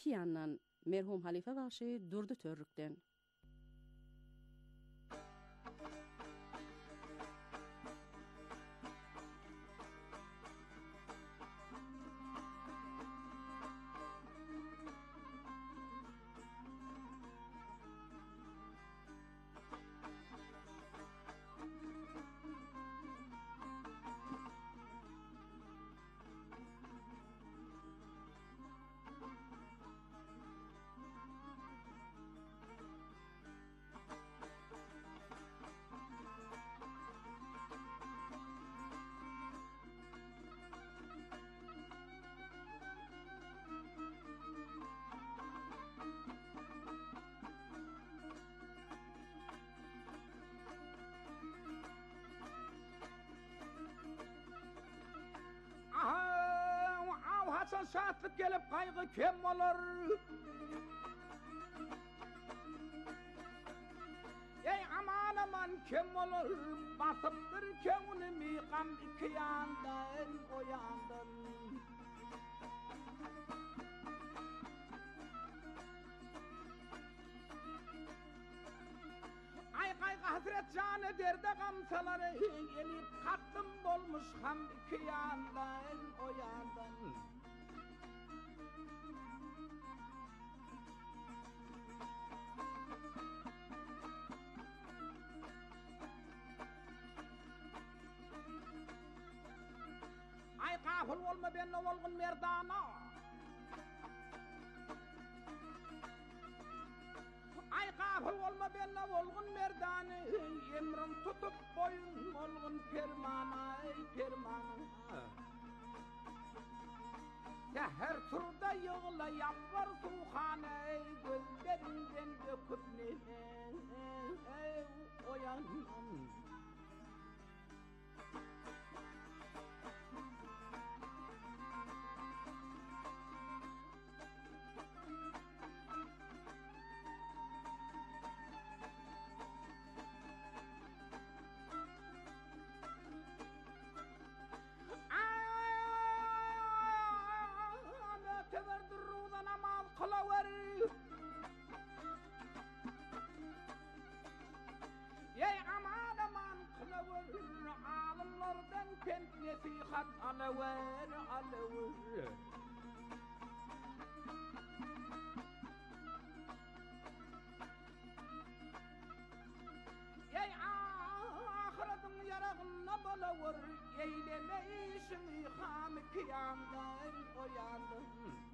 iki yandan merhum halife başı durdu törrükten. Hasan saatlik gelip kaygı kem olur. Ey aman aman kem olur. Basıptır kemuni miqam iki yandan o yandan. Ay kaygı hasret canı derde gamsaları elip kattım bolmuş ham iki yandan o yandan. Ay kafir olma benimle olgun merdana. Ay kafir olma benimle olgun merdana. Emrim tutup boyun olgun permana, permana. Seher turda yığla yapvar suhane. Gözlerinden döküp nene oyanam. Ey aman aman kılavur alımlardan pent nesihat alıver alıver. Ey ahiretin yarağına balavur eyleme işimi ham kıyamdan oyandım.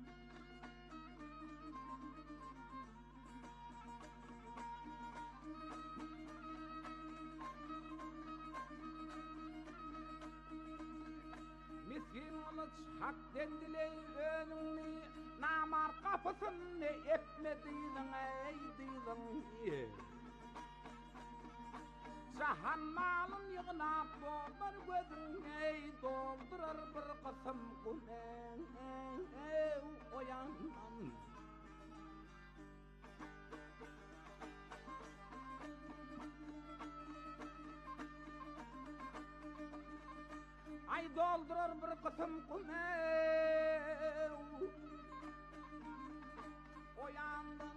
Miskin oluç hak dendile önünü namar kapısını etmediydin ey diydin. Cahan malın yığınap doldur gözün ey doldurar bir kısım kunen ey oyandan. Ay doldurar bir kısım kunen oyandan.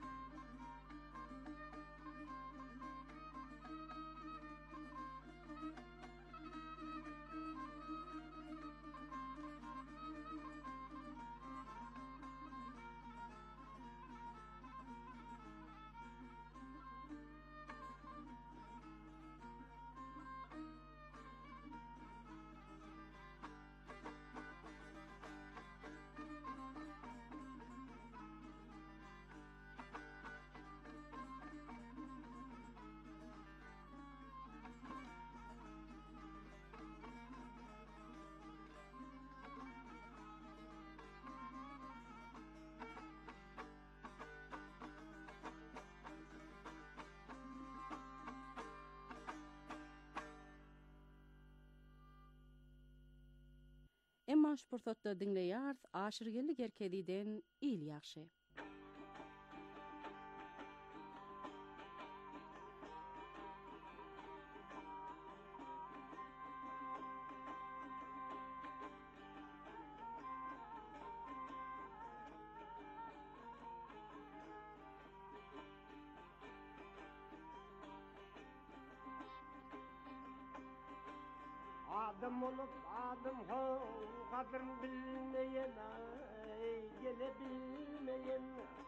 Emma şpurtotda dinleýär aşyrgellik erkediden il ýaxşy. Adam olup adam ho kadın bilmeyen gelebilmeyen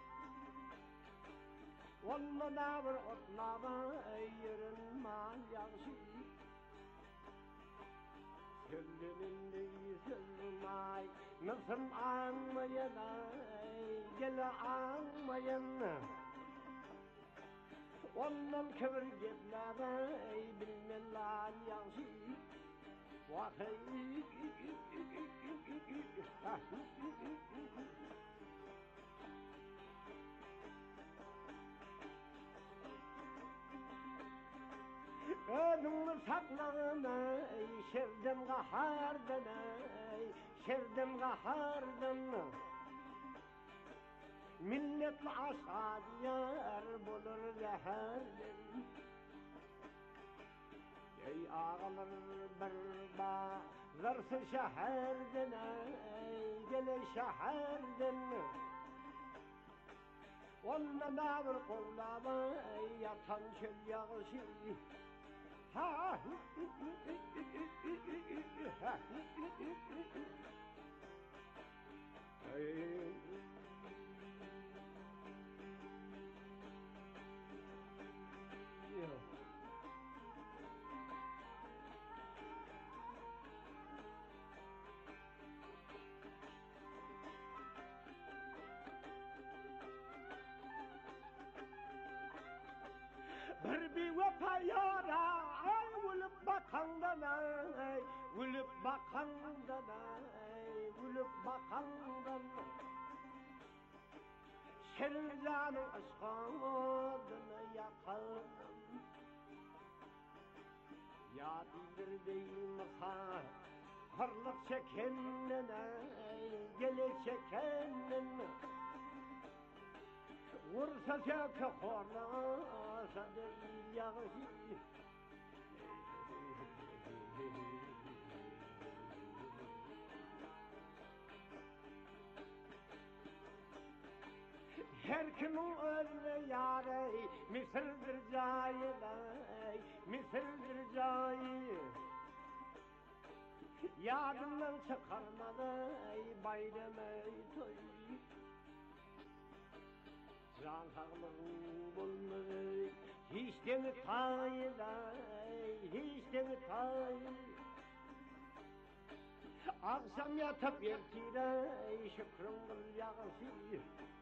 onunla da bir otlama yürün mal yağışı Sözünün sözümay nasıl anmayan gele anmayan ondan kıvır gitler bilmen lan yağışı Önümü saklağına şevdim kahardan şevdim kahardan Milletli aşağı diyar bulur zeherden Ey ağalar bir bağlarsa şehirden gele şehirden Onunla da bir kollama yatan çöl yağışı Ha bir vefa yara Vulup bakandan Vulup bakandan Vulup bakandan Şerzanın aşkına yakalım Ya bilir değil masa Harlık çekenden Gele çekenden Vursa çöke horlasa değil yağışı Her kimin önüne yâre Mısır'dır cayı Mısır'dır cayı Yadından çıkarmadı bayramı toy Can sağlığın bulmadı Hiç de mi tayı Hiç de mi tayı Akşam yatıp yertire Şükrün kıl yağışı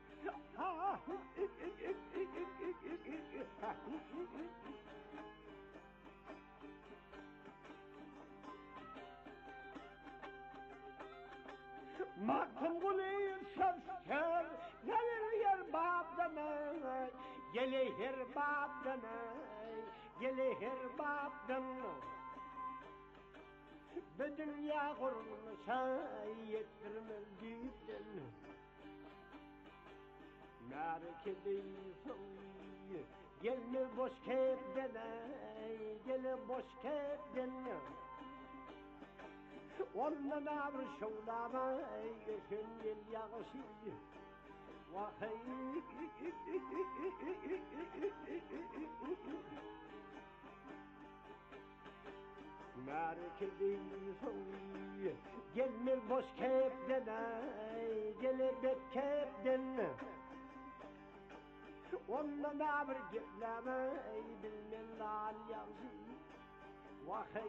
Maktım kuluyur şefker Gelir yer babdan Gelir babdan Gelir babdan Bu dünya kurulmuşa Yettirmez büyükten Merkedeyiz Gelme boş kepden Gele boş kepden Ondan ağır şovlama Gökün gel yağışı Vahey Merkedeyiz Gelme boş kepden Gele bek kepden Ondan ağır getleme Bilmem lal yağışı Vahey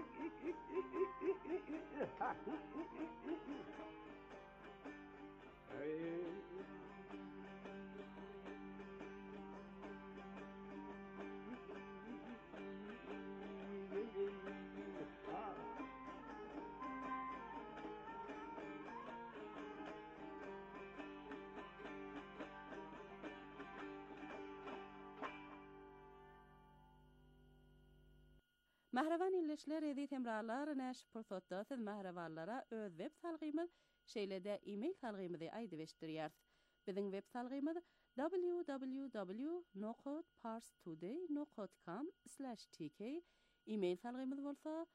Mahravan illeşler edi temrarlar näş pursatda siz mahravanlara öz web salgymy şeýlede e-mail salgymy aýdy beşdirýär. Biziň web salgymyz www.parstoday.com/tk. E-mail salgymyz bolsa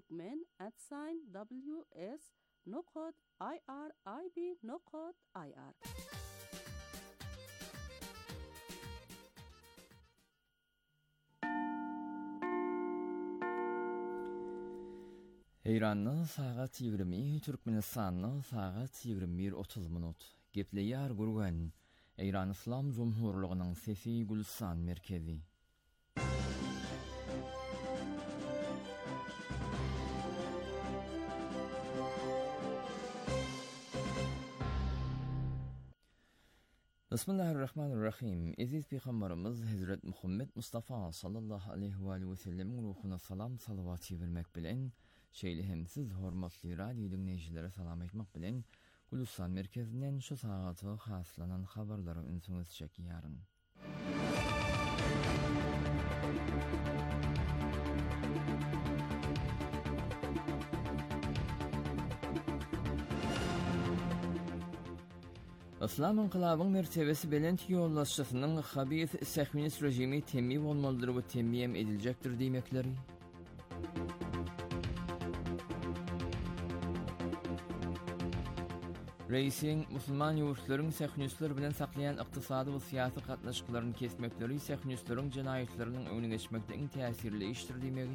turkmen@ws.irib.ir. İran'ın saat 20, Türkmenistan'ın saat 21:30 minut. Gepleyar gurgan, İran İslam Cumhurluğu'nun Sesi Gülsan Merkezi. Bismillahirrahmanirrahim. Aziz Peygamberimiz Hazret Muhammed Mustafa sallallahu aleyhi ve sellem'in ruhuna salam salavatı vermek bilen, şeýlehemsiz hormatly radio dinleýijilere salam etmek bilen, Gülsan merkezinden şu saatı haslanan habarları ünsüňiz çekýäryn. İslam inqilabynyň mertebesi belent ýollaşçysynyň habis sehminist rejimi temmi bolmalydyr we temmiyem ediljekdir diýmekleri. Reisiň musulman ýurtlaryň sehministler bilen saklayan ykdysady we syýasy gatnaşyklaryny kesmekleri sehministleriň jenaýetleriniň öňüne geçmekde iň täsirli işdir diýmegi.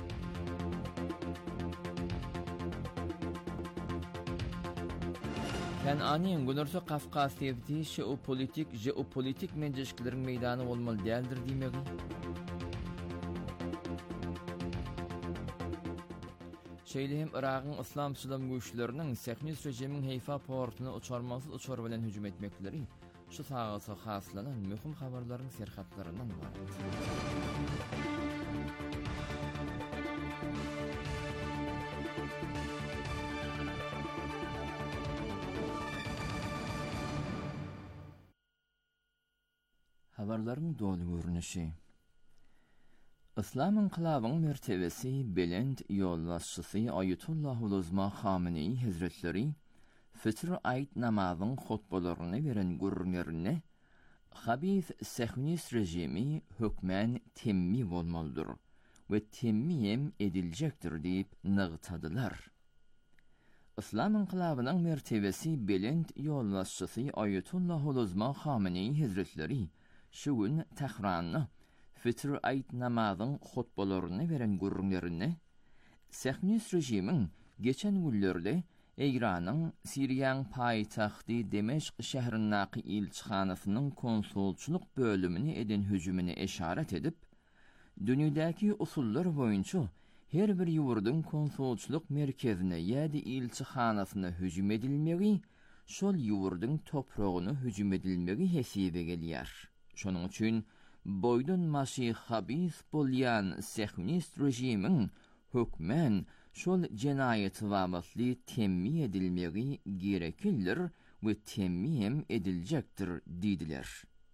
Kenaniň Günürse Kafkasyýety jeopolitik menjeşikleriniň meýdany bolmaly däldir diýmegi. Şeýlehem Iragyň islamçylar güýçleriniň sehminist rejimiň Heyfa portuny uçarmasy uçar bilen hüjüm etmekleri şu saatda haslanan möhüm habarlaryň serhatlaryndan ibaret. Habarlaryň dolu görnüşi. İslam inqilabynyň mertebesi belent ýollaşçysy Ayetullah Uluzma Hamenei Hazretleri Fitr aýt namazyň hutbalaryny beren gurrunlaryny habis sehminist rejimi hökmen temmi bolmalydyr we temmiyem ediljekdir diýip nygtadylar. İslam inqilabynyň mertebesi belent ýollaşçysy Ayetullah Uluzma Hamenei Hazretleri şu gün Tehranyň Fitr aýt namazyň hutbalaryny beren gurrunlaryny sehminist rejimiň geçen günlerde Eýranyň Siriýanyň paýtagty Demeşk şäherindäki ilçihanasynyň konsulçuluk bölümini eden hüjümine eşaret edip, dünýädäki usullar boýunça her bir ýurdyň konsulçuluk merkezine ýa-da ilçihanasyna hüjüm edilmegi, şol ýurdyň topragyna hüjüm edilmegi hesibe gelýär. Şonuň üçin boýdan maşy habis bolýan sehminist rejimiň hökmen şol jenaýety wagtly temmi edilmegi gerekildir we temmiyem ediljekdir diýdiler.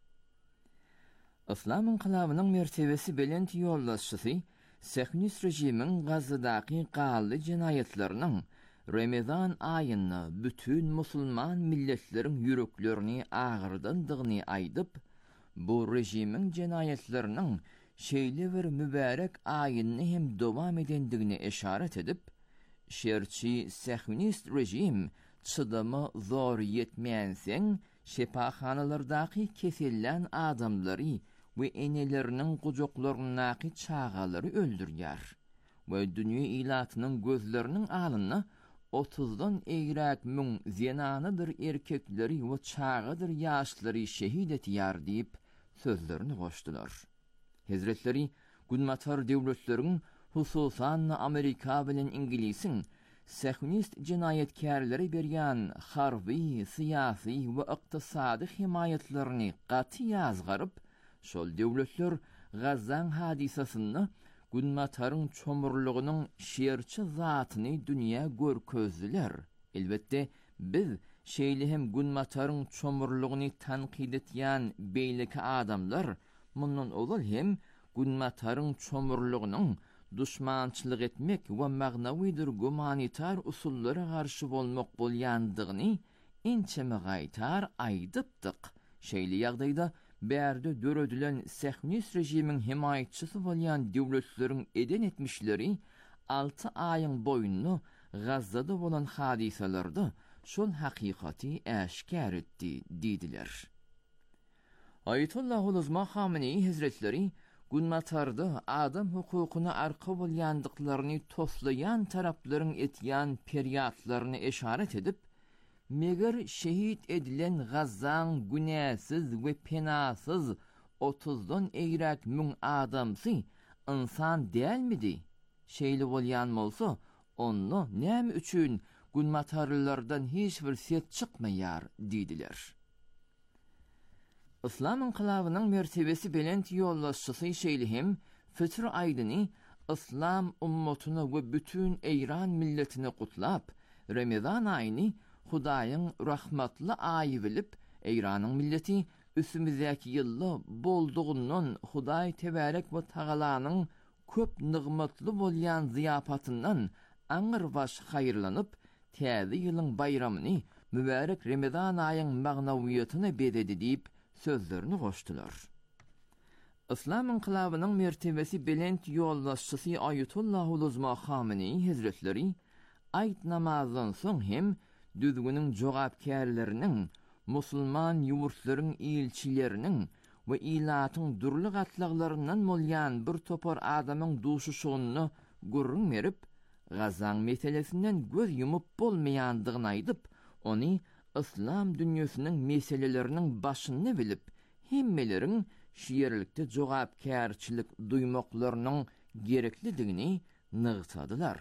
İslam inqilabynyň mertebesi belent ýollaşçysy sehminist rejimiň Gazadaky gally jenaýetleriniň Ramazan aýyny bütün musulman milletleriň ýüreklerini agyrdandygyny aýdyp, bu rejimiň jenaýetleriniň şeýle bir mübarek aýyny hem dowam edendigine eşaret edip, şerçi sehminist rejim çydamy zor ýetmeýänseň şepaxanalardaky kesellen adamlary we eneleriniň gujoklarynaky çağalary öldürýär we dünýä ilatynyň gözleriniň alyny 30-dan eýrek müň zenanydyr erkekleri we çağadyr ýaşlary şehit etýär diýip sözlerini goşdular. Hazretleri günmatar döwletleriň hususan Amerika bilen İngilisiň sehminist jenaýetkarlary berýän harby, syýasy we ykdysady himayetlerini gaty ýazgaryp, şol döwletler Gazan hadisasyny günmataryň çomurlugynyň şerçi zatyny dünýä görkezdiler. Elbetde biz şeýlehem günmataryň çomurlugyny tanqid etýän beýleki adamlar mundan ol hem günmataryň çomurlugynyň düşmançylyk etmek we magnawydyr gumanitar usullara garşy bolmak bolýandygyny inçeme gaýtar aýdypdyk. Şeýle ýagdaýda bärde döredilen sehminist rejimiň himayetçisi bolýan döwletleriň eden etmişleri 6 aýyň boýunly Gazada bolan hadisalarda şol hakykaty äşkär etdi diýdiler. Ayetullah Uluzma Hamenei Hazretleri Günmatarda adam hukukuna arka bolýandyklaryny toslayan taraplaryň etýän periýatlaryny eşaret edip, meger şehit edilen Gazzaň günäsiz we penasyz 30-dan eýrek müň adamsy insan dälmidi? Şeýle bolýan bolsa, onu näme üçin günmatarlardan hiç bir set çykmaýar diýdiler. İslam inqilabynyň mertebesi belent ýollaşçysy şeýlihim Fitr aýdyny İslam ummatyny we bütün Eýran milletini gutlap, Ramazan aýyny Hudaýyň rahmatly aýy bilip, Eýranyň milleti üsümüzdäki ýylly boldugundan Hudaý tebarek we tagalanyň köp nygmatly bolýan ziýapatyndan aňyr baş haýyrlanyp, täze ýylyň bayramyny mübarek Ramazan aýynyň magnawiýatyny bededi diýip sözlerini goşdular. İslam inqilabynyň mertebesi belent ýollaşçysy Aýatullahul Uzma Khamenei Hazretleri aýt namazdan soň hem düzgünüň jogapkärleriniň, musulman ýurtlaryň ilçileriniň we ilatyň durly gatlaglaryndan bolýan bir topar adamyň duşuşygyny gurrun berip, Gazzaň meselesinden göz yumup bolmaýandygyny aýdyp, ony İslam dünýäsiniň meseleleriniň başyny bilip, hemmeleriň şiýerlikde jogapkärçilik duýmaklarynyň gereklidigini nygtadylar.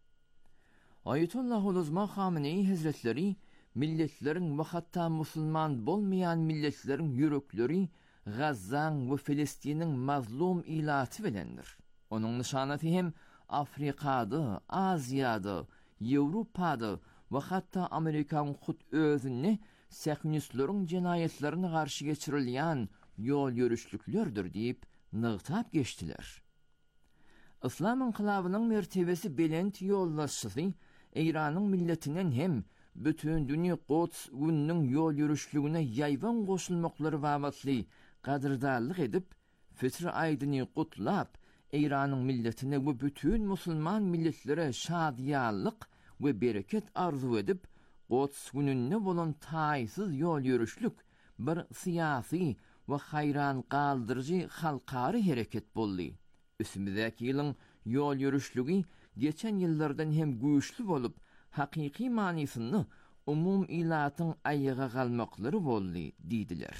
Aýatullahul Uzma Khamenei Hazretleri milletleriň we hatda musulman bolmaýan milletleriň ýürekleri Gazzaň we Filistiniň mazlum ilaty bilendir. Onuň nişanaty hem Afrikada, Aziýada, Ýewropada we hatda Amerikaň hut özüni sähnistleriň jenaýetlerine garşy geçirilýän ýol ýürüşlüklerdir diýip nygtap geçdiler. İslam inqilabynyň mertebesi belent ýollaşçysy Eýranyň milletiniň hem bütün dünýä Quds gününiň ýol ýürüşlügine ýaýwan goşulmaklary babatly gadyrdarlyk edip, Fitr aýdyny gutlap, Eýranyň milletine we bütün musulman milletlere şadýanlyk we bereket arzu edip, Quds gününe bolan taýsyz ýol ýürüşlük bir syýasy we haýran galdyrjy halkary hereket boldy. Üsümüzdäki ýylyň ýol ýürüşlügi geçen ýyllardan hem güýçli bolup, hakyky manysyny umum ilatyň aýyga galmaklary boldy diýdiler.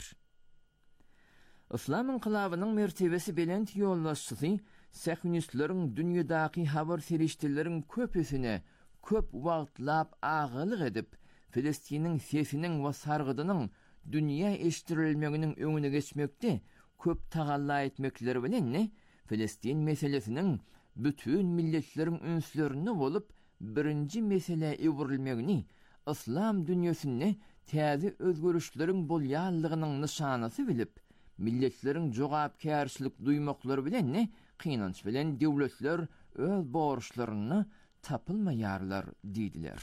İslam inqilabynyň mertebesi belent ýollaşçysy sähnistleriň dünýädäki habar serişdeleriň köpesine köp wagtlap agylyk edip, Filistiniň sesiniň we sargydynyň dünýä eşitirilmeginiň öňüne geçmekde köp tagalla etmekleri bilen Filistin meselesiniň bütün milletleriň ünslerini bolup birinji mesele ewrilmegini, İslam dünýäsinde täze özgörüşleriň bolýanlygynyň nişanasy bilip, milletleriň jogapkärçilik duýmaklary bilen kynanç bilen döwletler öz borçlaryny tapylmaýarlar diýdiler.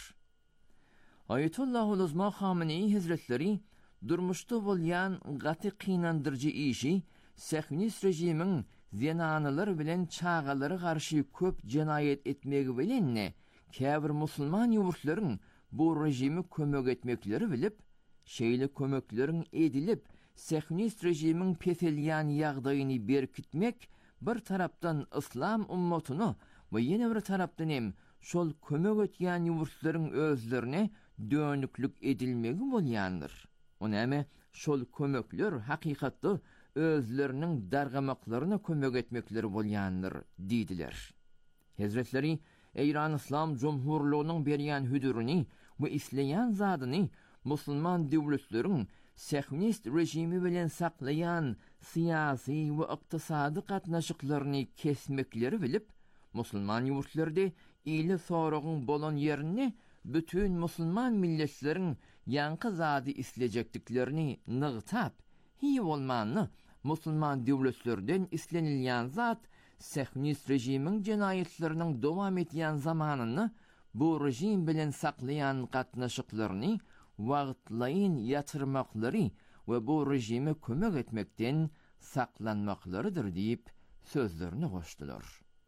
Aýatullahul Uzma Khamenei Hazretleri durmuşda bolýan gaty kynandyrjy işi sähnist rejimiň zenanylar bilen çağalary garşy köp jenaýet etmegi bilen käbir musulman ýurtlaryň bu rejimi kömek etmekleri bilip, şeýle kömekleriň edilip sähnist rejimiň peselýän ýagdaýyny berkitmek bir tarapdan İslam ummatyny we ýene bir tarapdan hem şol kömek etýän ýurtlaryň özlerine dönüklük edilmegi bolýandyr. Onäme şol kömekler hakykatda özleriniň dargamaklaryna kömek etmekleri bolýandyr diýdiler. Hazretleri Eýran İslam Jumhurlugynyň berýän hüdürüni we isleýän zadyny musulman döwletleriň sähnist rejimi bilen saklayan siyasi we ykdysady gatnaşyklaryny kesmekleri bilip, musulman ýurtlarda ýyly soragyň bolan ýerini bütün musulman milletleriň ýanky zady islejekdiklerini nygtap, hiç bolmany musulman döwletlerden islenilýän zat sähnist rejimiň jenaýetleriniň dowam etýän zamanyny bu rejim bilen saklayan gatnaşyklaryny wagtlaýyn ýatyrmaklary we bu rejime kömek etmekden saklanmaklarydyr diýip sözlerini goşdular.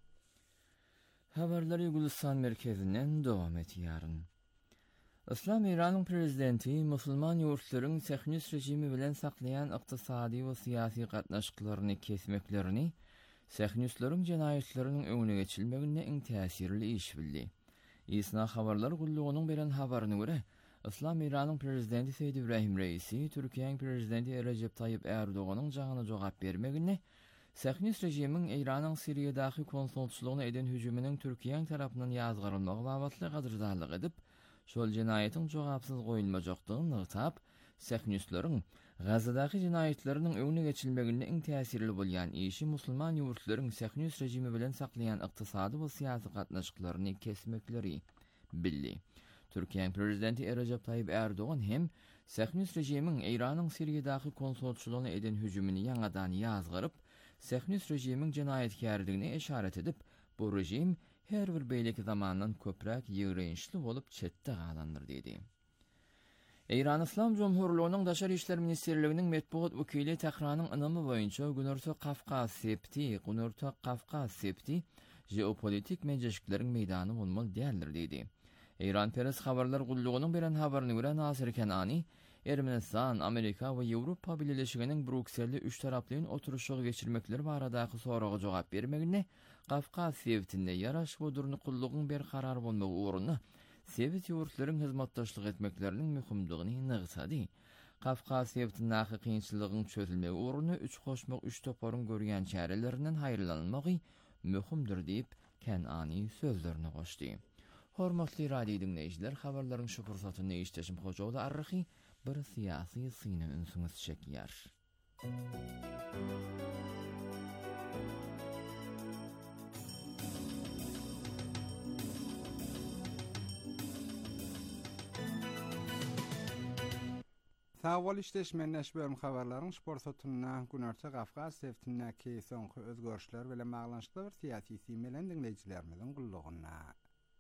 Habarlary Gülistan merkezinden dowam etýäryn. İslam Eýranyň prezidenti musulman ýurtlaryň sähnist rejimi bilen saklayan ykdysady we syýasy gatnaşyklaryny kesmeklerini Sähnislerin jenayetlerinin öňüne geçilmegine iň täsirli iş bildi. İsna habarlar gullugynyň beren habaryna görä, İslam İran'ın prezidenti Seyyid İbrahim Reisi, Türkiye'nin prezidenti Recep Tayyip Erdoğan'ın janyna jogap bermegine, Sähnis rejimiň İran'ın Siriýadaky konsulçylygyna eden hüjüminiň Türkiýe tarapyndan ýazgarylmagy babatly gadyrdarlyk edip, şol jenayetiň jogapsyz goýulmajakdygyny ýytap, Sähnisleriň Gazadaky jenayetleriniň öňüne geçilmegine iň täsirli bolýan işi musulman ýurtlaryň Sähnis rejimi bilen saklayan ykdysady we syýasy gatnaşyklaryny kesmekleri bildi. Türkiýe prezidenti Recep Tayyip Erdoğan hem Sähnis rejimiň İran'yň Siriýadaky konsulçylygyna eden hüjümini ýangadan ýazgyryp, Sähnis rejimiň jenaýetkarligine işaret edip, bu rejim her bir beýleki zamandan köpräk ýygryňçly bolup çetde galandyr dedi. İran İslam Cumhurluğu'nun Daşar İşler Ministerliğinin metbuat wekili Tehranyň ynamy boýunça Günorta Kafkas septi jeopolitik menjeşikleriň meýdany bolmaly däldir dedi. İran Peres habarlar gullugynyň beren habaryna görä Nasir Kenani, Ermenistan, Amerika we Ýewropa Birleşiginiň Brükselde üç taraplyň oturuşy geçirmekleri baradaky soraga jogap bermegine, Kafkas septinde ýaraş bodurny kullugyň bir karar bolmagy uğruna Sewit ýurtlaryň hyzmatdaşlyk etmekleriniň mühimdigini nygysady. Kafkas septiniň haky kynçylygyň çözülmegi uğruna üç goşmak üç toparyň görýän çärelerinden haýrlanmagy mühimdir diýip Kenani sözlerini goşdy. Hormatly radio dinleýijiler, habarlaryň şu fursatyny eşitjim hojawda arryhy bir syýasy syny ünsüňiz çekýär. Sağol işleşmenleş bölüm habarlaryň sportsatyna Günorta Kafkas septindäki soňky özgörüşler bilen baglanşykly bir syýasy symelen dinleýijilerimiziň gullugyna.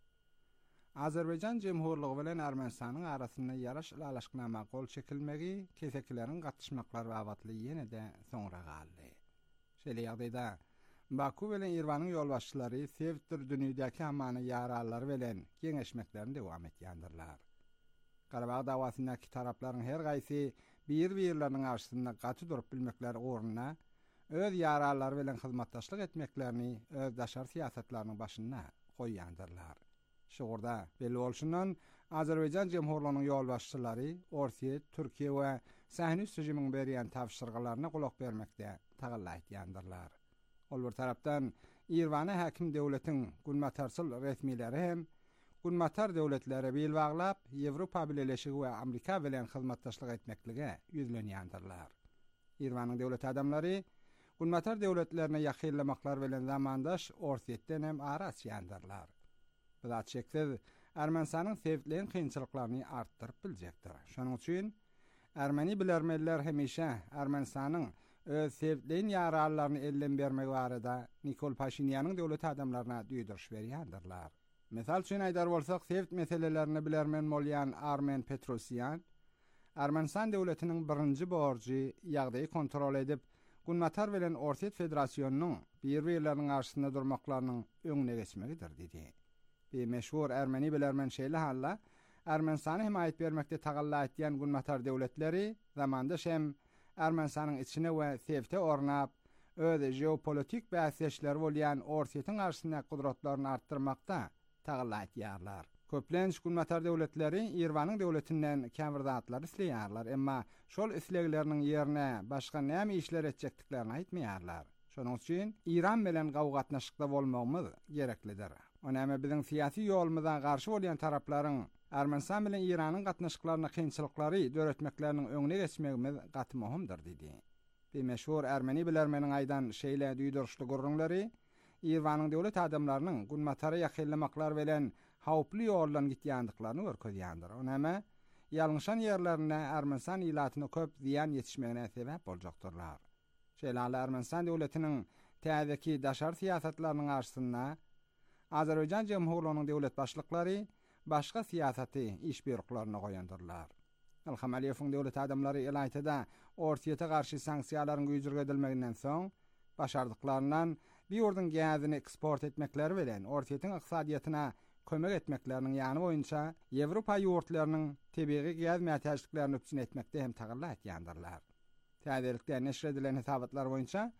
Azerbaycan Jemhurlygy bilen Ermenistanyň arasynda ýaraş ilalaşyknama gol çekilmegi kesekleriň gatnaşmaklary babatly ýene-de soňra galdy. Şeýle ýagdaýda Baku bilen İrwanyň ýolbaşçylary Sevtdir dünýädäki hamany ýaralary bilen geňeşmeklerini dowam etýändirler. Qarabağ dawasyndaky taraplaryň her gaýsy bir-birleriniň arşynda gaty durup bilmekleri uğruna öz ýaralary bilen hyzmatdaşlyk etmeklerini öz daşar syýasatlarynyň başyna goýýandyrlar. Şurda belli bolşundan Azerbaycan Jemhurlygynyň ýolbaşçylary Orsiýet, Türkiýe we Sähnis rejimiň berýän tapşyrgylaryna gulak bermekde tagalla etýändirler. Ol bir tarapdan İrwany häkim döwletiň günmatarsyl resmileri hem günmatar döwletlere bel baglap Ýewropa Birleşigi we Amerika bilen hyzmatdaşlyk etmeklige ýüzlenýändirler. İrwanyň döwlet adamlary günmatar döwletlerine ýakynlamaklar bilen zamandaş Orsiýetden hem araçýandyrlar. Bu da çeksiz Ermenistanyň sevdilen kynçylyklaryny artdyryp biljekdir. Şonuň üçin Ermeni bilermeliler hemişe Ermenistanyň öz sevdilen ýaralaryny elden bermek barada Nikol Paşinýanyň döwlet adamlaryna duýduruş berýändirler. Mesal üçin aýdar bolsak, sevt meselelerini bilermen bolýan Armen Petrosyan, Ermenistan döwletiniň birinji borjy ýagdaýy kontrol edip, Günmatar bilen Orsiýet Federasiýonunyň bir-birleriniň arşynda durmaklarynyň öňüne geçmegidir dedi. Bir meşhur Ermeni bilermen şeýle halla, Ermenistany himayet bermekde tagalla etýän Günmatar döwletleri zamandaş hem Ermenistanyň içine we sevte ornap, öz jeopolitik bäsleşleri bolýan Orsiýetiň arşynda gudratlaryny artdyrmakda tagalla etýärler. Köplenç Günmatar döwletleri İrwanyň döwletinden kämrdatlar isleýärler, emma şol islegleriniň ýerine başga näme işler etjekdiklerini aýtmaýarlar. Şonuň üçin İran bilen gawgatnaşykda bolmagymyz gereklidir. Onäme biziň syýasy ýolumyza garşy bolýan taraplaryň Ermenistan bilen İranyň gatnaşyklaryna kynçylyklary döretmekleriniň öňüne geçmegimiz gaty muhimdir dedi. Bir meşhur Ermeni bilermeniň aýdan şeýle duýduruşly gurrunlary İrwanyň döwlet adamlarynyň Günmatara ýakynlamaklar bilen hawply ýoldan gitýändiklaryny görkezýändir. Onäme ýalňyşan ýerlerine Ermenistan ýylatyna köp ziýan ýetişmegine sebäp boljakdyrlar. Şeýle Ermenistan döwletiniň täzeki daşar syýasatlarynyň arşynda Azerbaycan Jemhurlygynyň döwlet başlyklary başga syýasaty iş berýärler goýandyrlar. Ilham Aliýewiň döwlet adamlary Elaýtada Orsiýete garşy sanksiýalaryň güýjürge edilmeginden soň başardyklarynyň bir ýurdun gäzini eksport etmekleri bilen Orsiýetiň ykdysadyýatyna kömek etmekleriniň ýany boýunça Ýewropa ýurtlarynyň tebiği gäz mätäçliklerini üpsün etmekde hem tagalla etýändirler. Täzelikde neşr edilen hesabatlar boýunça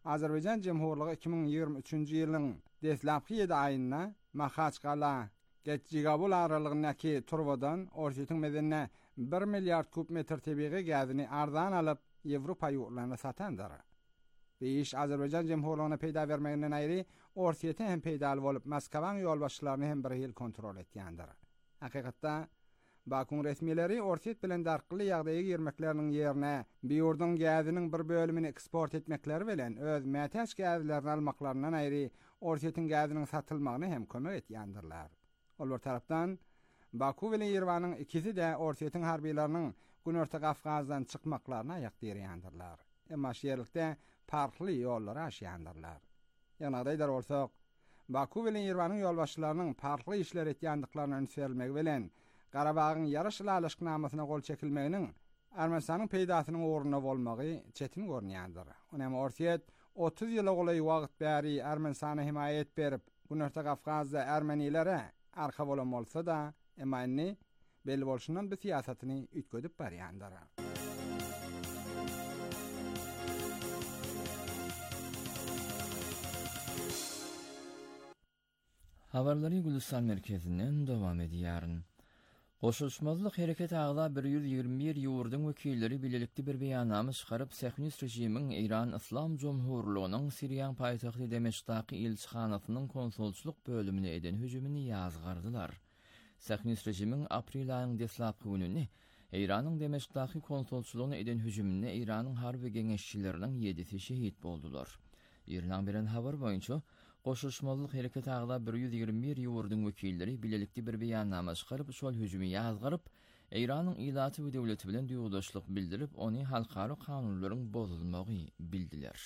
Azerbaycan Cemhurluğu 2023-nji ýylyň desläpki 7 aýyna Mahaçqala Getjigabul aralygyndaky turbadan ortaýyň medenine 1 milliard kub metr tebiği gazini arzan alıp Ýewropa ýurtlaryna satandyr. Beş Azerbaycan Cemhurluğuna peýda bermeginden aýry ortaýyta hem peýdaly bolup Moskowaň ýolbaşçylaryny hem bir ýyl kontrol etýändir. Hakykatda Bakuň resmiýetleri ortaýyt bilen darkyly ýagdaýa girmekleriniň ýerine biýurdun gaziniň bir bölümini eksport etmekleri bilen öz mätäç gazlaryny almaklaryndan aýry ortaýytyň gaziniň satylmagyna hem kömek etýändirler. Olar tarapdan Baku bilen Ýerewanyň ikisi de ortaýytyň harbiýlarynyň Günorta Gafgazdan çykmaklaryna aýak dirýändirler. Emma şeýerlikde farkly ýollara aşýandyrlar. Ýagdaýlar bolsak, Baku bilen Ýerewanyň ýolbaşçylarynyň farkly işler etýändiklaryny öňsürilmegi bilen Garabagyň ýaraş ýalaşyknamasyna gol çekilmeginiň Ermenistanyň peýdasynyň ornuna bolmagy çetin görnýändir. Onama ortaýyt 30 ýyla golay wagt bäri Ermenistana himayet berip Günorta Gafgazda Ermenilere arka bolan bolsa da, emma inni belli bolşundan bir siýasatyny ütgedip barýandyr. Habarlary Gülistan merkezinden dowam edýär. Goşulşmazlyk hereket agla 121 ýurdun wekilleri bilelikli bir beýannama çykaryp Sähünist rejimiň Iran Islam Jomhurlugynyň Siriýan paýtagty Demeşkdaky elçixanasynyň konsulçuluk bölümine eden hüjümini ýazgardylar. Sähünist rejimiň aprel aýynyň desläpki gününi Iranyň Demeşkdaky konsulçulugyna eden hüjümine Iranyň harby geňeşçileriniň 7-si şehit boldular. Ýerden beren habar boýunça Goşulşmazlyk hereket agla 121 ýurdun wekilleri bilelikli bir beýannama çykaryp şol hüjümi ýazgaryp Iranyň ilaty we döwleti bilen duýgudaşlyk bildirip ony halkara kanunlaryň bozulmagy bildiler.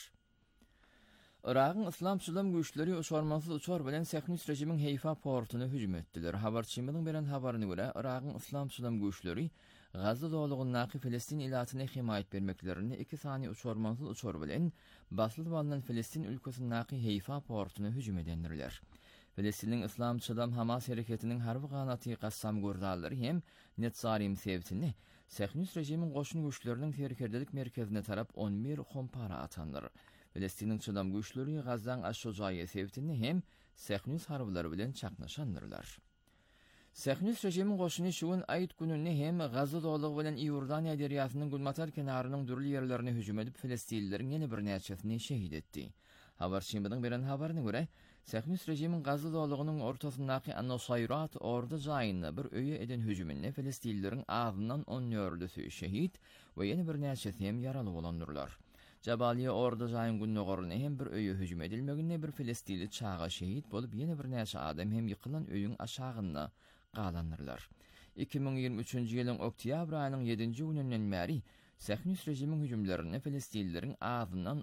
Iragyň islamçylar güýçleri uçarmasy uçar bilen Sähünist rejimiň Heyfa portuny hüjüm etdiler. Habarçymyň beren habaryna görä Iragyň islamçylar güýçleri Gazza dowlatynyň Filistin ilatyna himayet bermeklerini 2 saniýe uçarmasy uçar bilen baslyp bolan Filistin ülkesiniň Heyfa portuny hüjüm edendirler. Filistiniň islamçylar Hamas hereketiniň harby ganaty gassam gurdallary hem Netzarim sebäpini Sähünist rejimiň goşun güýçleriniň terkerdelik merkezine tarap 11 kompara atandyr. Filistiniň çydam güýçleri Gazzaň aşşojaýy sebäpini hem Sähünist harblary bilen çaknaşandyrlar. Sähünist rejimiň goşuny şuň aýyt gününi hem Gazza dowlaty bilen Iordaniýa derýasynyň Gulmatar kenarynyň dürli ýerlerine hüjüm edip Filistinlileriň ýene bir näçesini şehit etdi. Habarçymyň beren habaryna görä, Sähünist rejimiň Gazza dowlatynyň ortasyndaky An-Nusayrat ordu jaýyna bir öýe eden hüjüminde Filistinlileriň agzyndan 10 ýörlüsi şehit we ýene bir näçesi hem ýaraly bolandyrlar. Jabaliýa ordu jaýyň günnögörüne hem bir öýe hüjüm edilmeginde bir Filistinli çaga şehit bolup ýene bir näçe adam hem ýykylan öýüň aşagyna galanırlar. 2023-nji ýylyň oktýabr aýynyň 7-nji gününden bäri Sähünist rejimiň hüjümlerine Filistinlileriň agzyndan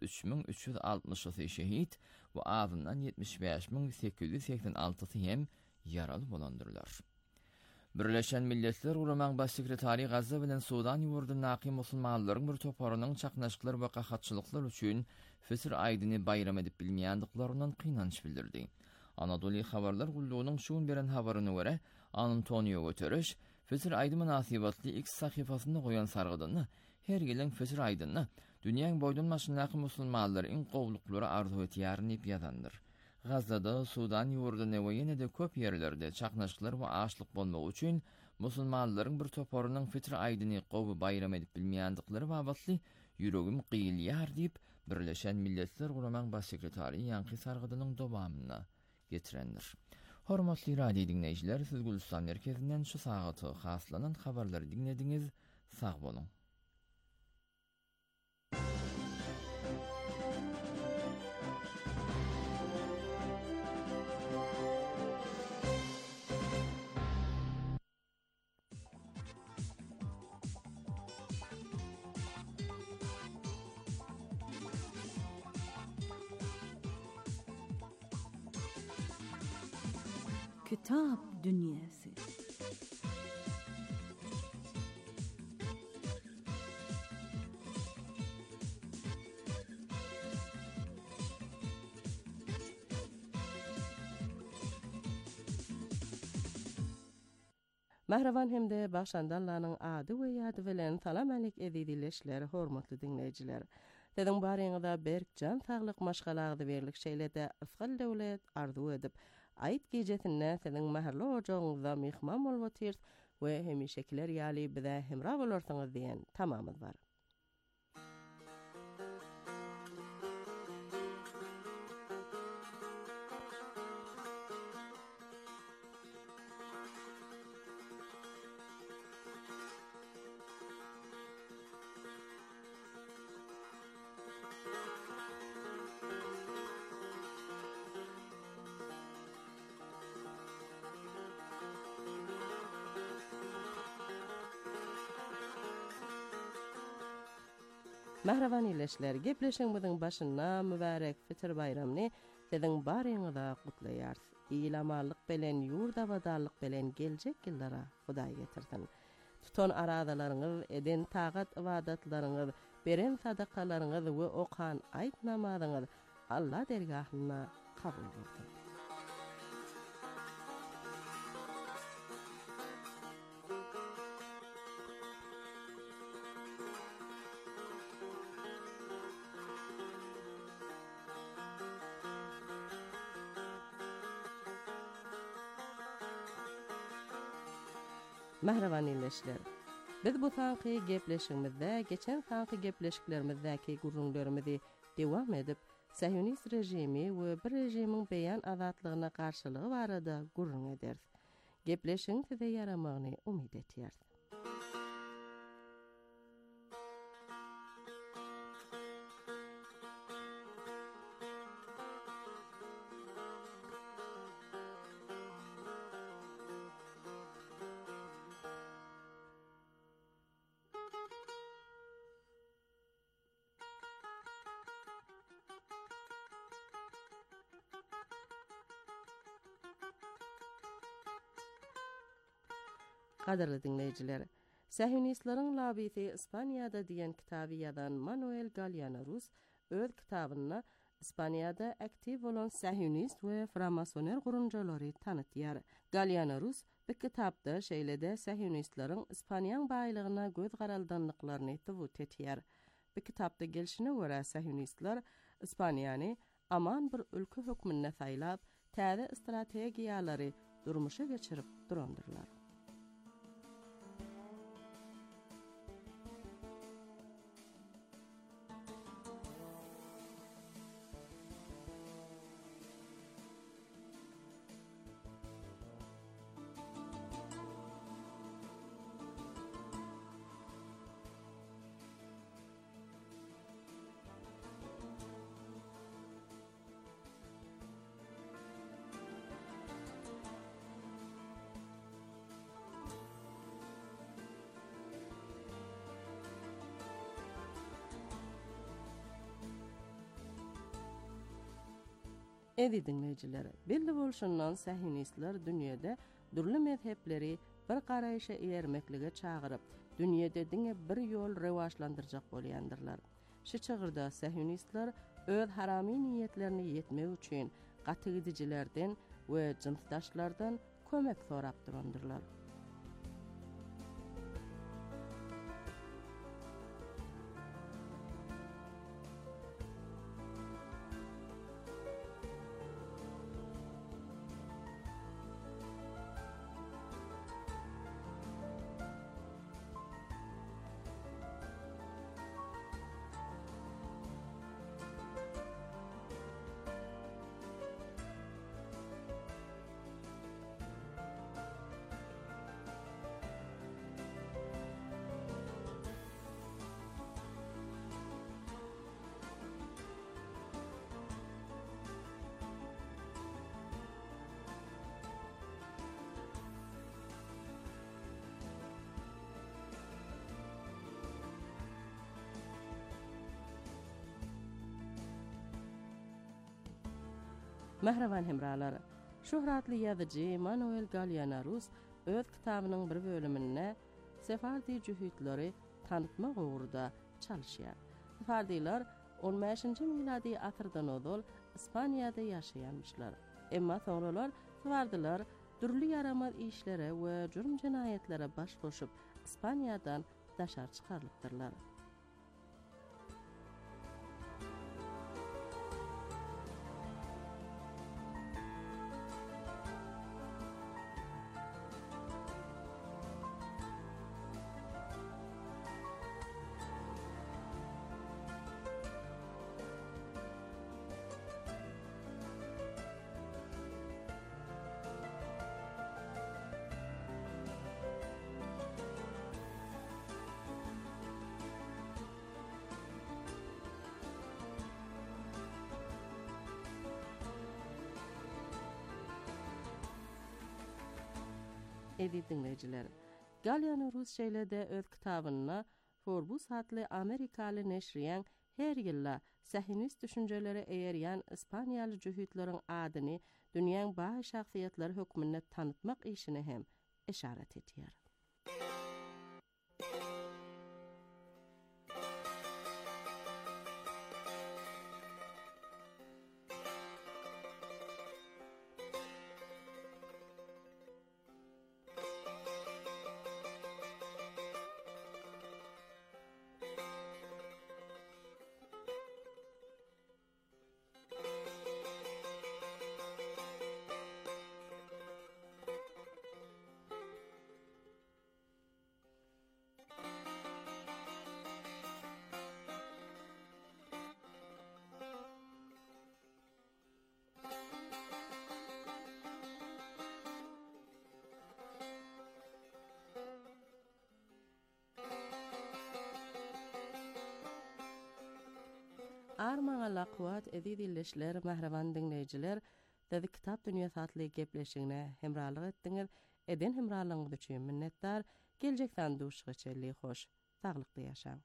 33.360 şehit we agzyndan 75.886 hem ýaraly bolandyrlar. Birleşen Milletler Guramaň baş sekretary Gazza bilen Sudan ýurdundaky musulmanlaryň bir toparynyň çaknaşyklar we gahatçylyklar üçin Fitr aýdyny bayram edip bilmeýändiklerinden kynanç bildirdi. Anadolu habarlar gulluğunun şuun beren habarını göre Antonio Guterres Fitr aydı münasibatly X sahypasynda goýan sargydyny her ýylyň Fitr aydyny dünýäň boýdunmaşyndaky musulmanlaryň gowluklary arzu etýärni ýazandyr. Gazzada, Sudan ýurduny we ýene de köp ýerlerde çaknaşyklar we açlyk bolmagy üçin musulmanlaryň bir toparynyň Fitr aydyny gowy bayram edip bilmeýändiklери babatly ýüregim gylýar diýip Birleşen Milletler Guramaň baş sekretary ýanky sargydynyň dowamyna getirendir. Hormatly radio dinleyijiler, siz Gülistan merkezinden şu sagaty haslanan habarlary dinlediňiz. Sag bolun. Kitap dünyası. Mahravan hemde başandanlaryň ady we ýady bilen salam alyk edidileşler, hormatly dinleyijiler. Dedin barýyňyda berk jan saglyk maşgalagdy berlik şeýlede ysgal döwlet arzu edip, aýt gejesinde seniň mäherli ojagyňyzda mehman bolup otyrs we hemişekiler ýaly bize hemra bolarsyňyz diýen tamamyz bar. Mahravan ileşler, gepleşiňimiziň başynda mübarek Fitr bayramyny siziň barýyňyza gutlaýar. Ýylamallyk bilen, ýurdabadallyk bilen geljek ýyllara Hudaý getirsin. Tutan aradalaryňyz, eden tagat ibadatlaryňyz, beren sadakalaryňyz we okan aýt namazyňyz Allah dergahyna kabul bolsun. Mahravan ileşler. Biz bu sanky gepleşigimizde geçen sanky gepleşiklerimizdäki gurrunlarymyzy dewam edip, Sahyonist rejimi we bir rejimiň beýan azatlygyna garşylygy barada gurrun ederiz. Gepleşiň size yaramagyny umyt etýär. Qadarly dinleyijiler, Sahyonistlaryň labisi Ispaniýada diýen kitaby ýazan Manuel Galianarus öz kitabyna Ispaniýada aktiv bolan Sahyonist we Framasoner gurunjalary tanıtýar. Galianarus bu kitapda şeýlede Sahyonistlaryň Ispaniýaň baýlygyna göz garaldanlyklaryny tebut etýär. Bu kitapda gelişine görä Sahyonistlar Ispaniýany aman bir ülke hökmüne saýlap, täze strategiýalary durmuşa geçirip durandyrlar. Edi dinleyijiler, belli bolşundan Sahyonistler dünýede durly mezhepleri bir garaýşa ýermeklige çagyryp, dünýede diňe bir ýol rewaşlandyrjak bolýandyrlar. Şu çagyrda Sahyonistler öz haramy niýetlerini ýetmek üçin gatygydyjylardan we jynsdaşlardan kömek sorap durandyrlar. Mahravan hemralar, şöhratly ýazyjy Manuel Galianarus öz kitabynyň bir bölüminde Sefardi jühütleri tanıtmak uğrunda çalışýar. Sefardiler 15-nji miladi asyrdan ozal Ispaniýada ýaşaýanmyşlar. Emma soňralar Sefardiler türli yaramaz işlere we jurm jenayetlere baş goşup Ispaniýadan daşar çykarypdyrlar. Edi dinleyiciler. Galyan Rus şeýlede öz kitabyna Forbes adly Amerikaly neşriýan her ýylla sahinist düşünjeleri eýerýän Ispaniýaly jühütleriň adyny dünýäň baý şahsiýetleri hökmünde tanıtmak işine hem işaret etýär. Armaňa laqwat edilişler mähreban dinleýijiler, Täze Kitap Dünýäsi atly gepleşigine hemralyk etdiňiz. Eden hemralygyňyz üçin minnetdar. Geljekden duşgaçly hoş. Saglykly ýaşaň.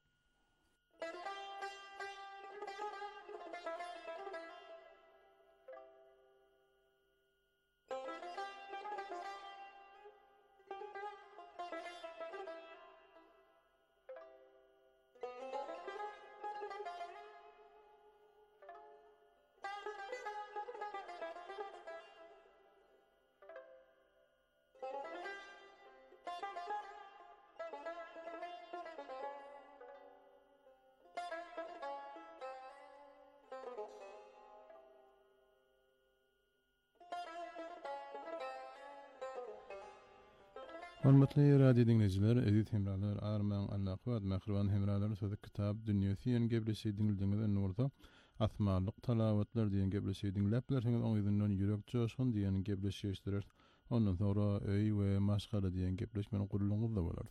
Hormatly radio dinleyijiler, edit hemralar, armaň allaqat mähriban hemralar Täze Kitap Dünýäsi ýen gepleşi dinlediňiz nurda asmanlyk talawatlar diýen gepleşi dinläplersiňiz oňyzyndan ýürek joşgun diýen gepleşi ýeşdirer. Ondan sonra öý we maşgala diýen gepleşmeni gurulňyzda bolar.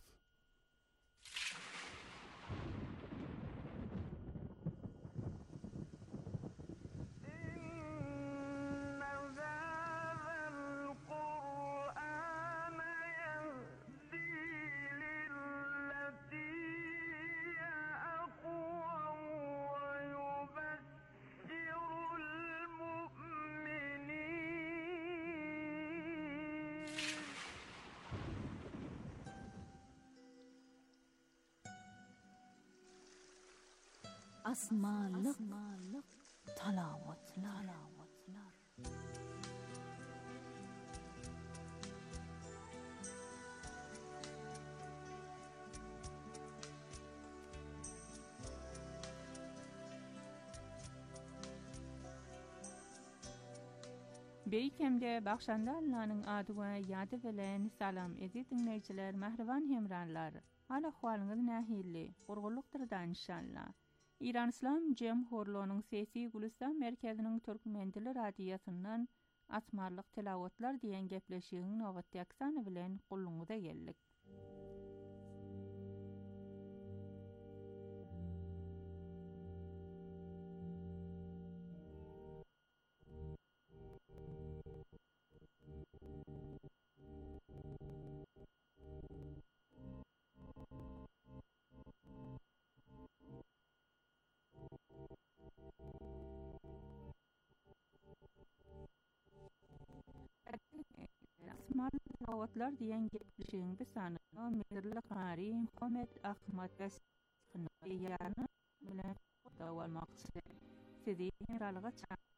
Asmanlyk talawatlar. Beýkemde Bakşanda Allah'nın adı we ýady bilen salam edip dinleýijiler, mähriban hemranlar. Hala ahwalyňyz nähili? Gurgulukdyr inşallah. İran İslam Jemhurluğunun Sesi Gülistan Merkezinin Türkmendili radiyasından asmarlyk tilawatlar diýen gepleşigiň nowatda aksany bilen gulluňyza geldik. Asmarlyk tilawatlar diýen gepleşigiň bir sanyny Mirli Qari Muhammed Ahmad Esqinýany bilen dawal maksat. Sizi hemralyga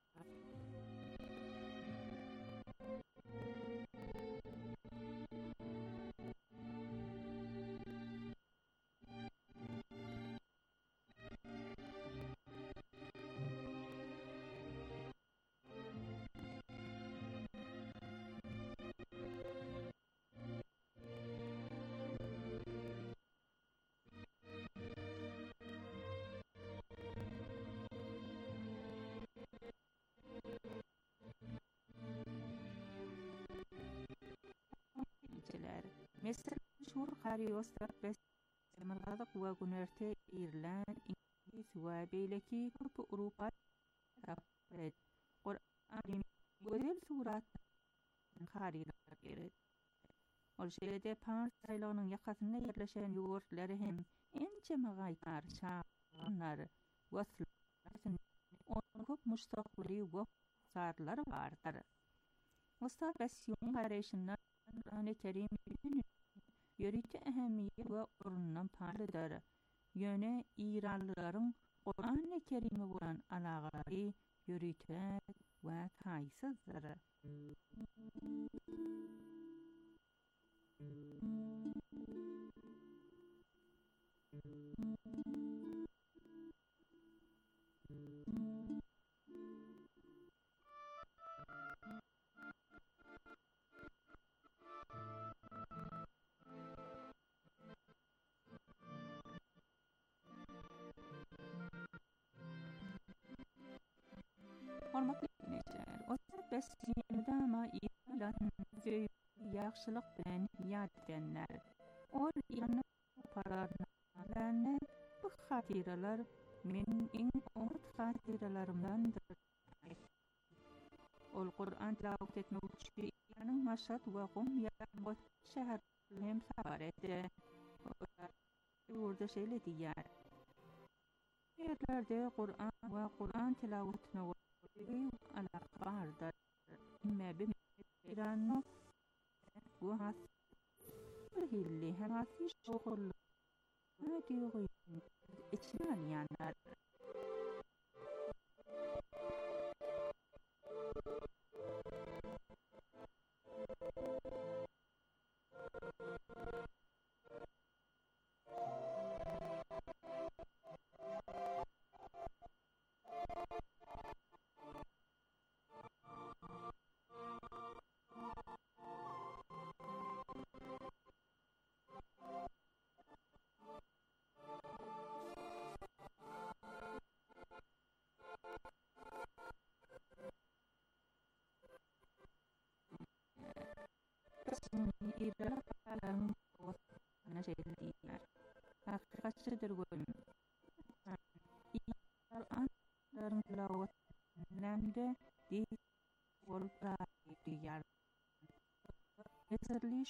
Mesela şur Qariostar bes Semergazyk we Günerte İrland, İngiliz we beýleki köp Awropa tapret. Qur'an gözel surat Qariler gerer. Ol şeýle Pars saýlagynyň ýakasynda ýerleşen ýurtlar hem ençe magaýtar çağlar waslan onu köp mustaqbali we sarlar bardyr. Usta Besyon garaşyndan any terim ýörüýte ähemmiýet we orundan parlydyr. Ýöne İranlylaryň Qur'an-ı Kerime bolan alagalary ýörüýte we taýsyzdyr. Hormatly dinleyijiler, Ostat Besýonda ma İran ýagşylyk bilen ýad edenler. Ol Iranyň paralaryndan bu hatiralar meniň iň umut hatiralarymdandyr. Ol Qur'an tilawat etmek üçin Iranyň Maşhad we Qum şäherlerinem sabar etdi. Orada şeýle diýär. Ýerlerde Qur'an we Qur'an tilawatyna alaqadardyr. Mäbi Iranyň bu has hilli hemati şoğullu diýýär. İçinden ýanlar. İran ana şeýle diýär. Hakykatçydyr görüm. İranlyň tilawat nämde bolup diýär. Mesirli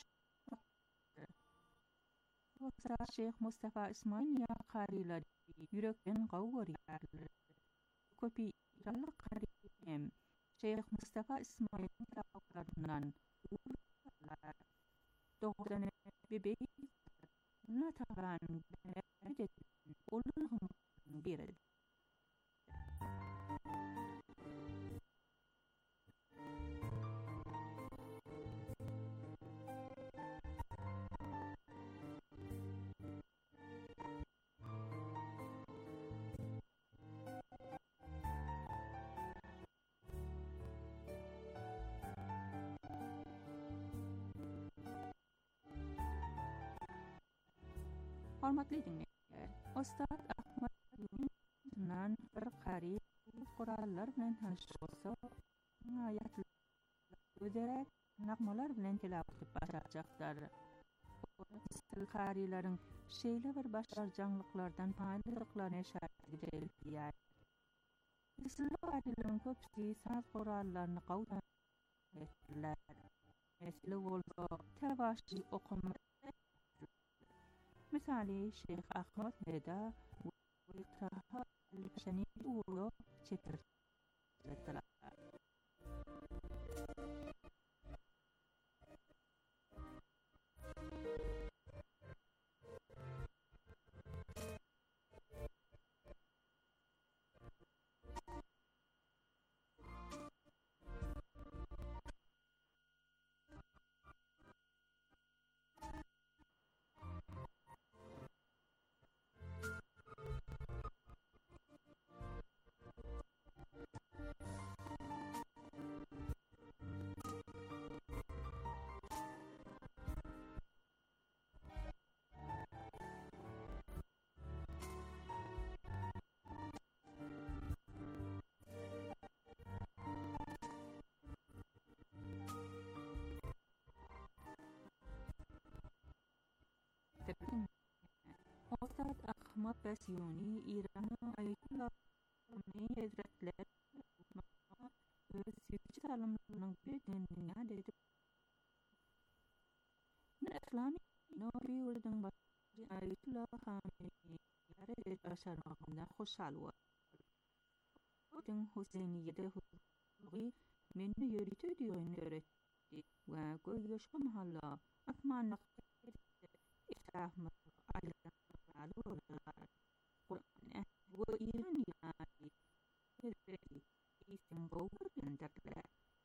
Şeyh Mustafa İsmail Qariler yürekden gawgurýar. Köpi İranlyk Qariler Şeyh Mustafa İsmail'in tilawatlaryndan doğrudan bebeği natagan Allah'ın biri. Hormatly dinleyijiler, Ostat Ahmat Ýunus'dan bir qary Qur'anlar bilen tanışyp bolsak, aýatlar özerek nagmalar bilen tilawat başarjaklar. Istil qarilaryň şeýle bir başarjanlyklardan paýdalyklaryna işaret edilýär. Istil qarilaryň köpüsi saz Qur'anlaryny gawdan etdiler. Mesele bolsa tewaşy okumak. Misali Şeyh Ahmet Neda ve Taha el-Şani uğru çetirdiler. Ostat Ahmat Besyony İranyň Aýatullah Hazretleri öz süýçi salymlarynyň bir deniňe edip İslami Nabi Urdan başı Ayetullah Khamenei Hareket aşarmağında hoşal var. Odun Hüseyiniyede huzuri menü yürütü diyorunu öğretti ve gözyaşkı mahalla akmanlık İslam'ı ayrılan olarak Kur'an'ı ve İran'ı öğretti. İsim Gavur gönderdiler.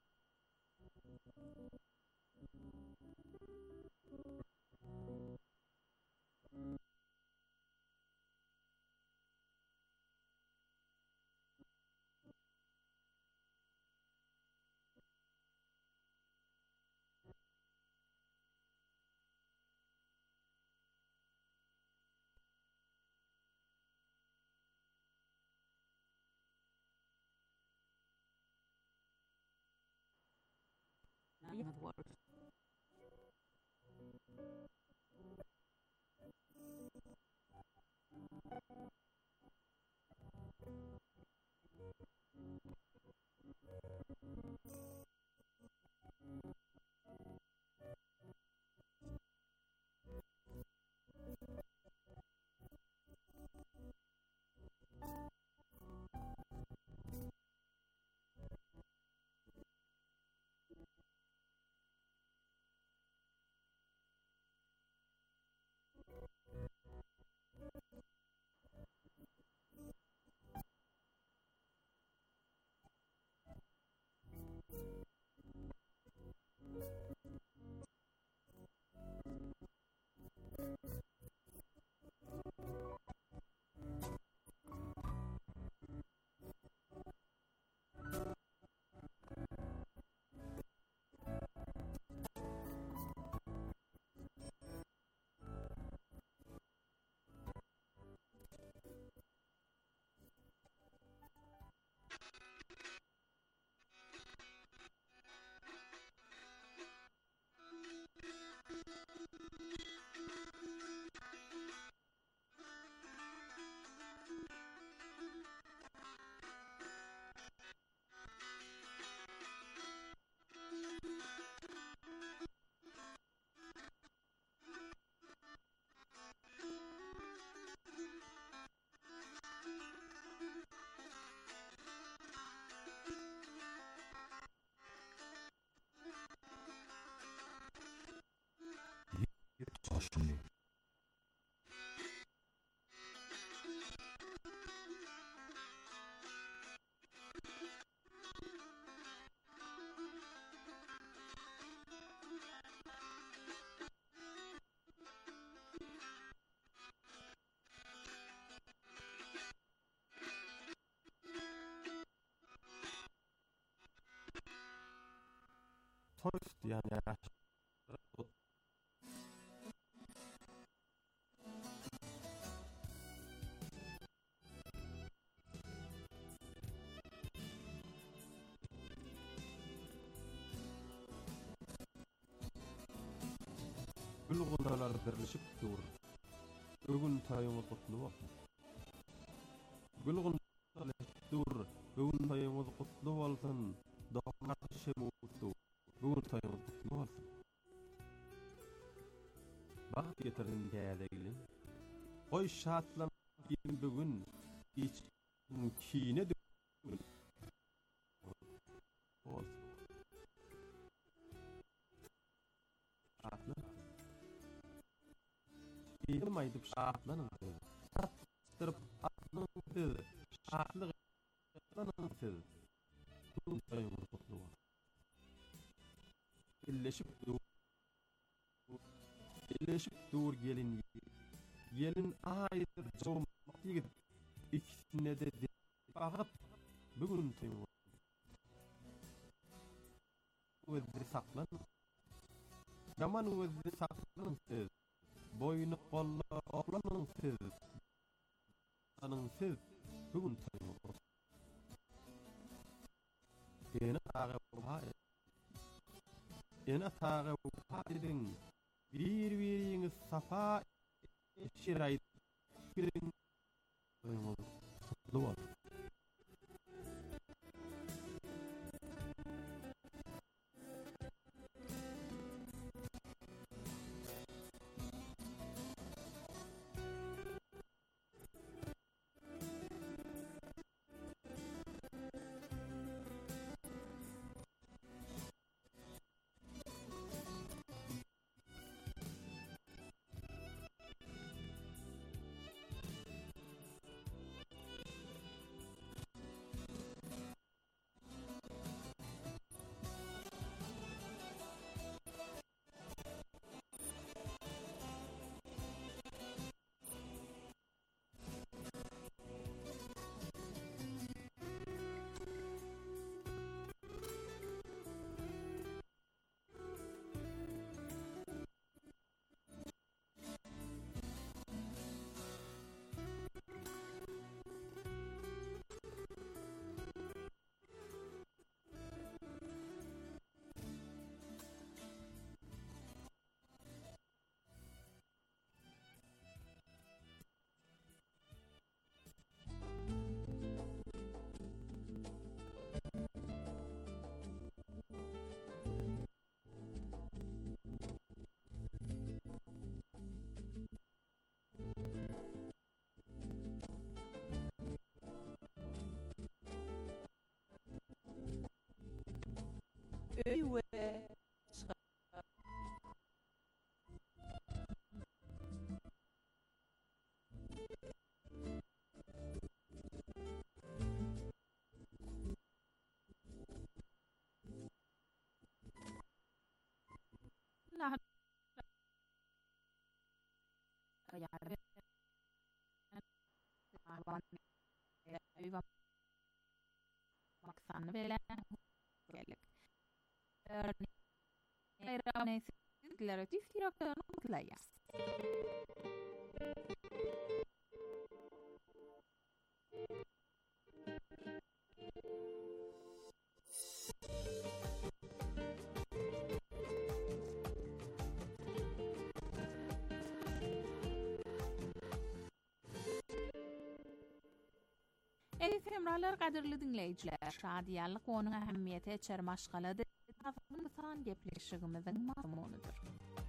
Toyst yani Gülgulalar birleşip dur. Ögün tayımı kutlu olsun. Gülgulalar birleşip dur. Ögün tayımı kutlu olsun. Doğar şemutlu. Ögün tayımı kutlu olsun. Bak getirin gelin. Oy şatlan bugün hiç kine dön. Olsun. Şatlan. Yedim aydıp şatlanın siz. Sattırıp atlanın siz. Şatlık atlanın siz. Bunun sayımız kutlu var. Birleşip dur gelin. Gelin aydır çoğumak yigit. İkisine de bağıp bugün sayımız. Özdiri saklanın. Yaman özdiri saklanın siz. Boynu kolla oklanın siz. Sanın siz. Bugün sayımız. Ena tağı upa edin. Bir safa şirayt. Birin. Kutlu ol. öy maksan velen gelik. Örneğin deklaratif direktörün kutlayas. Femralar qadirli dinleyiciler, şadiyanlık onun ahamiyeti çermaşqaladı. Tafınlısan gepleşigimizin mazmunudur.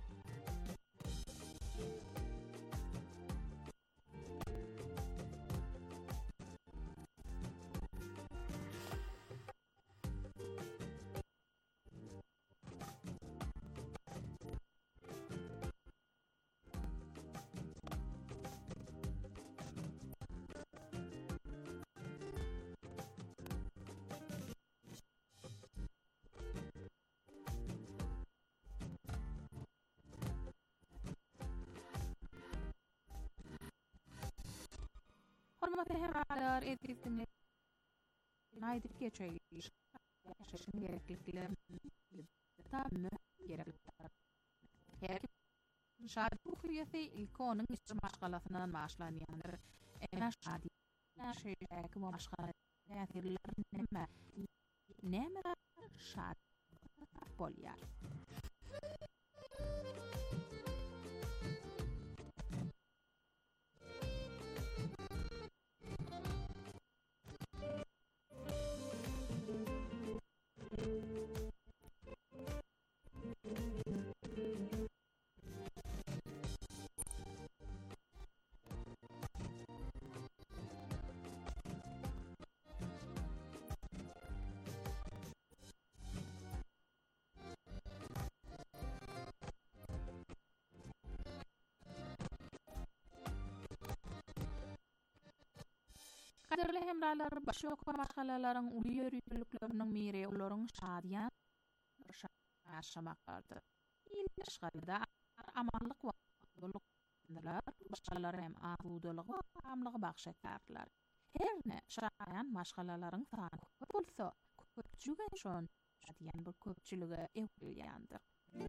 Hormatly hemralar, edildini aydip geçeyiş. Yaşasın gereklilikler tabi gereklilikler. Her şadi bu hüyeti ilkonun işçi maşgalasından başlanyandır. Ena şadi şeyleki bu maşgalasından yatırlar neme şadi bolyar. Qadirli hemralar başı okuma maşgalaların ulu yürüyülüklerinin miri uların şadiyan yaşamaklardır. İlişgilde amallık ve doluklar başkaları hem ağudoluk ve amlığı bağışetarlar. Her ne şadiyan maşgalaların sanı köp olsa köpçülüğün şon şadiyan bir köpçülüğü evliyandır.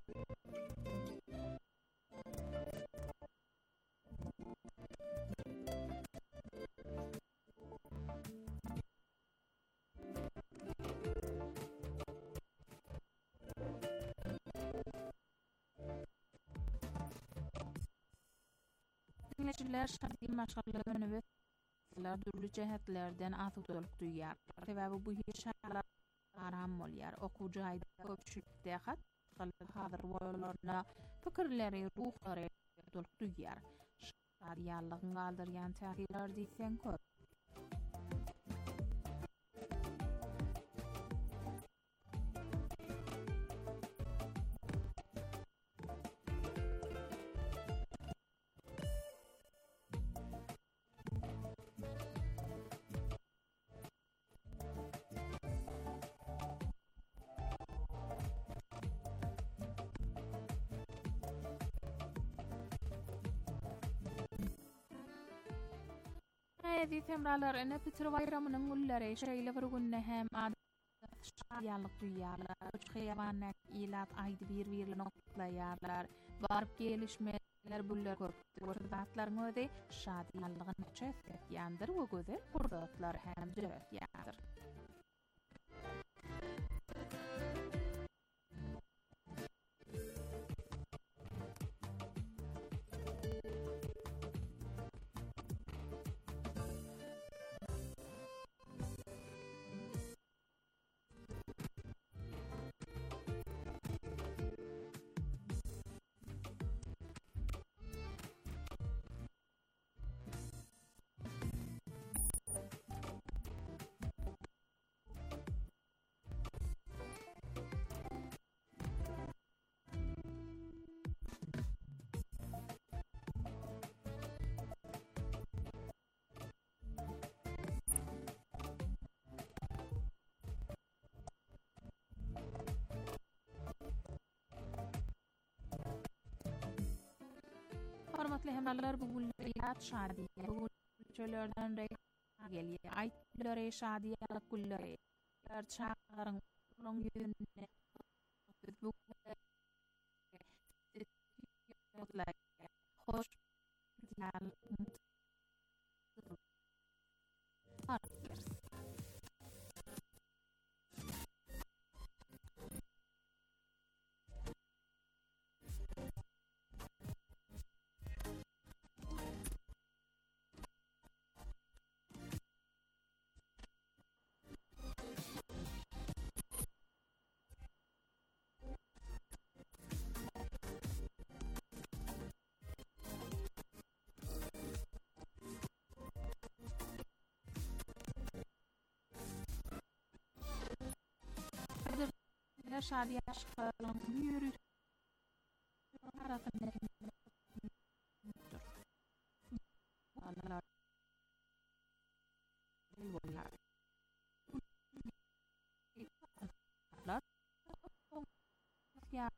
Dinleyiciler şadiyan maşgalalarını ve türlü cihetlerden atudoluk duyar. Sebebi bu yaşarlar aram olyar. Okucu ayda köpçülükte hazır boylarına fikirleri, ruhları doluk duyar. Şadiyanlığın kaldırgan tahirler deysen köp. Hadi temralar ene Peter bayramının gulları şeyle vurgunne hem şadiyanlık duyarlar. Üç xeyavannak ilat aydı bir noktalayarlar. Varıp gelişmeler buller köptür. Zatların öde şadiyanlığın çöftet yandır ve güzel fırsatlar hem döröt yandır. Hormatly hemralar bugün riyat şadiye bugün çöllerden rey geliyor. Aytları şadiye kulları. Çağırın onun yönüne bu hoş yani şadiye aşklarının yürü tarafındaki Allah ya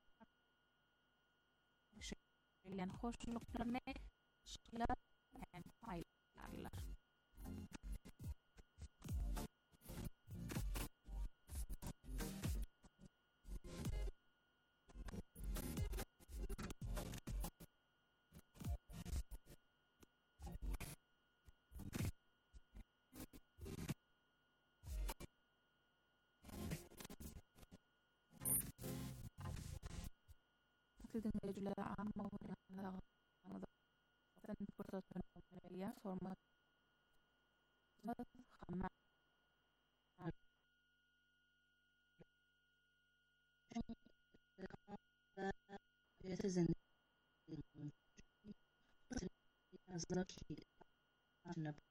şeylerin hoşluklarına şeyler hem faydalar. Dinleyiciler amma uğrayanlar fırsatını sormak ama yazılar ki